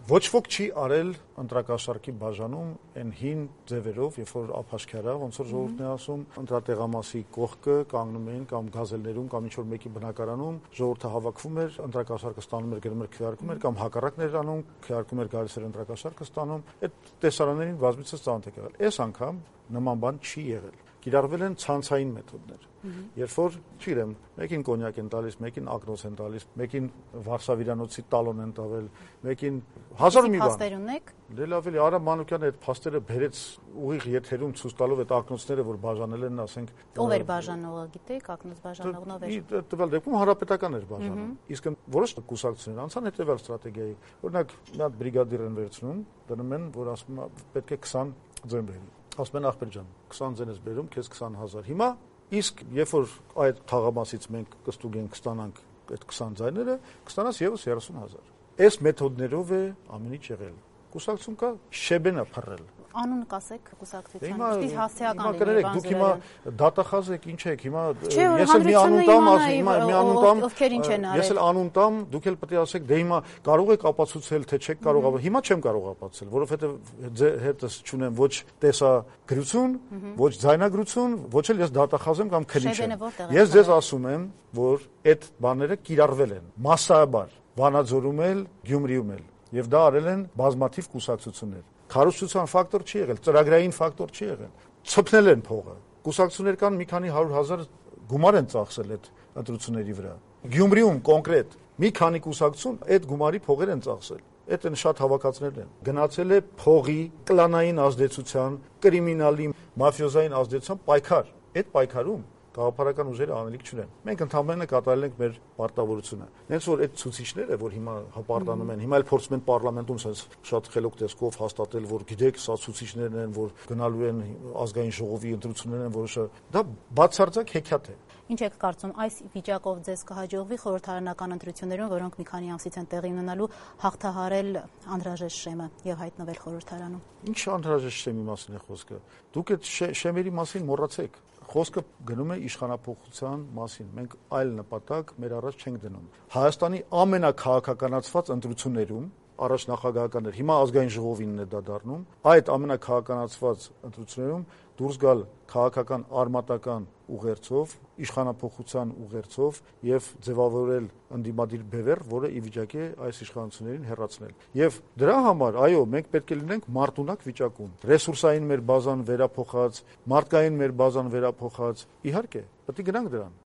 Ոչ ոք չի արել ընտրակաշառքի բաժանում այն հին ձևերով, երբ որ ափաշքարա, ոնց որ ժողովուրդն է ասում, ընտրատեղամասի կողքը կանգնում էին կամ գազելներում կամ ինչ որ մեկի բնակարանում, ժողովուրդը հավաքվում էր, ընտրակաշառքը ստանում էր, գնում էր քվեարկում էր կամ հակառակն էր անում, քվեարկում էր գալիս էր ընտրակաշառքը ստանում, այդ տեսարաններին բազմիցս ծանոթ եք եղել։ Այս անգամ նման բան չի եղել։ Կիրառվել են ցանցային մեթոդներ։ Երբ որ, չգիտեմ, մեկին կոնյակ են տալիս, մեկին ակնոց են տալիս, մեկին Վարշավիրանոցի տալոն են տվել, մեկին հազար մի բան։ Փաստեր ունեք։ Լավ էլի Արա Մանուկյանը այդ փաստերը բերեց ուղիղ եթերում ցույց տալով այդ ակնոցները, որ բաժանել են, ասենք, ով էր բաժանողը, գիտեք, ակնոց բաժանողն ով էր։ Տվյալ դեպքում հանրապետական էր բաժանում։ Իսկ որոշ կուսակցություններ անցան հետևյալ ստրատեգիայի։ Օրինակ, մի հատ բրիգադիր են վերցնում, դնում են, որ ասում է պետք է 20 ձեն բերի։ Ասում են ախպեր ջան, 20 ձեն ես բերում, քեզ 20,000։ Հիմա իսկ երբ որ այդ թաղամասից մենք կստուգենք կստանանք այդ 20 ձայները, կստանաս եւս 30,000։ Այս մեթոդներով է ամեն ինչ եղել։ Կուսակցություն կա շեբենա փռել։ Անուն կասեք կուսակցության։ Իսկ հասցեական լինի։ Կներեք, դուք հիմա դատախազ եք, ինչ եք, հիմա ես էլ մի անուն տամ, մի անուն տամ, ովքեր ինչ են արել։ ես էլ անուն տամ, դուք էլ պետք է ասեք, դե հիմա կարող եք ապացուցել, թե չեք կարող, հիմա չեմ կարող ապացուցել, որովհետև հետս չունեմ ոչ տեսագրություն, ոչ ձայնագրություն, ոչ էլ ես դատախազ եմ կամ քննիչ եմ։ Ես ձեզ ասում եմ, որ այդ բաները կիրառվել են մասսայաբար, Վանաձորում էլ, Գյումրիում էլ, եւ դա արել են բազմաթիվ կուսակցություններ։ Քարոզչության ֆակտոր չի եղել, ծրագրային ֆակտոր չի եղել։ Ցփնել են փողը։ Կուսակցություններ կան մի քանի 100,000 գումար են ծախսել այդ ընտրությունների վրա։ Գյումրիում կոնկրետ մի քանի կուսակցություն այդ գումարի փողեր են ծախսել։ Այդ են շատ հավաքածներ են։ Գնացել է փողի, կլանային ազդեցության, կրիմինալի, մաֆիոզային ազդեցության պայքար։ Այդ պայքարում գաղափարական ուժերը անելիք չունեն։ Մենք ընդհանրապես կատարել ենք մեր պարտավորությունը։ Հենց որ այդ ցուցիչները, որ հիմա հպարտանում են, հիմա էլ փորձում են պարլամենտում շատ խելոք տեսքով հաստատել, որ գիտեք, սա ցուցիչներն են, որ գնալու են ազգային ժողովի ընտրություններ են, որոշը դա բացարձակ հեքիաթ է։ Ինչ եք կարծում, այս վիճակով ձեզ կհաջողվի խորհրդարանական ընտրություններում, որոնք մի քանի ամսից են տեղի ունենալու, հաղթահարել անհրաժեշտ շեմը եւ հայտնվել խորհրդարանում։ Ինչ անհրաժեշտ շեմի մասին է խոսքը։ Դուք այդ շեմերի մասին մոռացեք։ Խոսքը գնում է իշխանապողության մասին։ Մենք այլ նպատակ մեր առաջ չենք դնում։ Հայաստանի ամենակահաղականացված ընտրություններում առաջ նախագահական էր, հիմա ազգային ժողովինն է դա դառնում, այդ ամենակահաղականացված ընտրություններում դուրս գալ քաղաքական արմատական ուղերձով, իշխանապողության ուղերձով եւ ձևավորել ընդդիմադիր բևեռ, որը ի վիճակի է այս իշխանություններին հեռացնել։ Եվ դրա համար, այո, մենք պետք է լինենք մարտունակ վիճակում։ Ռեսուրսային մեր բազան վերափոխած, մարդկային մեր բազան վերափոխած, իհարկե, պետք է գնանք դրան։